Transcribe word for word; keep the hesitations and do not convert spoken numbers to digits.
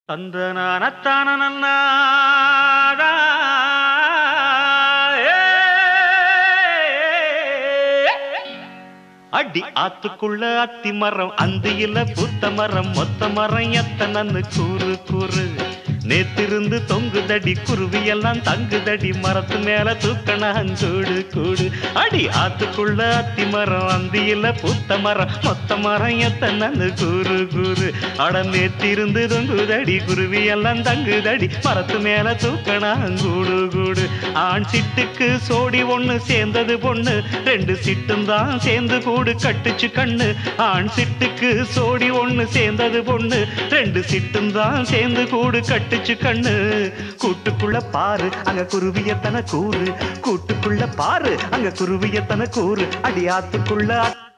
தந்தனானத்தான நன்னா அடி ஆத்துக்குள்ள அத்தி மரம் அந்தியில பூத்த மரம் மொத்த மரம் எத்தனன்னு கூறு கூறு நேத்திருந்து தொங்குதடி குருவி எல்லாம் தங்குதடி மரத்து மேல தூக்கணான் கூடு கூடு அடி ஆத்துக்குள்ள அத்தி மரம் அந்தியில பூத்த மரம் மொத்த மரம் எத்தனன்னு கூறு கூறு அட நேத்திருந்து தொங்குதடி குருவி எல்லாம் தங்குதடி மரத்து மேல தூக்கணான் கூடு கூடு ஆண் சிட்டுக்கு சோடி ஒண்ணு சேர்ந்தது பொண்ணு ரெண்டு சிட்டும் தான் சேர்ந்து கூடு கட்டுச்சு கண்ணு ஆண் சிட்டுக்கு சோடி ஒண்ணு சேர்ந்தது பொண்ணு ரெண்டு சிட்டும் தான் சேர்ந்து கூடு கட்டுச்சு கண்ணு கூட்டுக்குள்ள பாரு அங்க குருவியத்தன கூறு கூட்டுக்குள்ள பாரு அங்க குருவியத்தன கூறு அடியாத்துக்குள்ள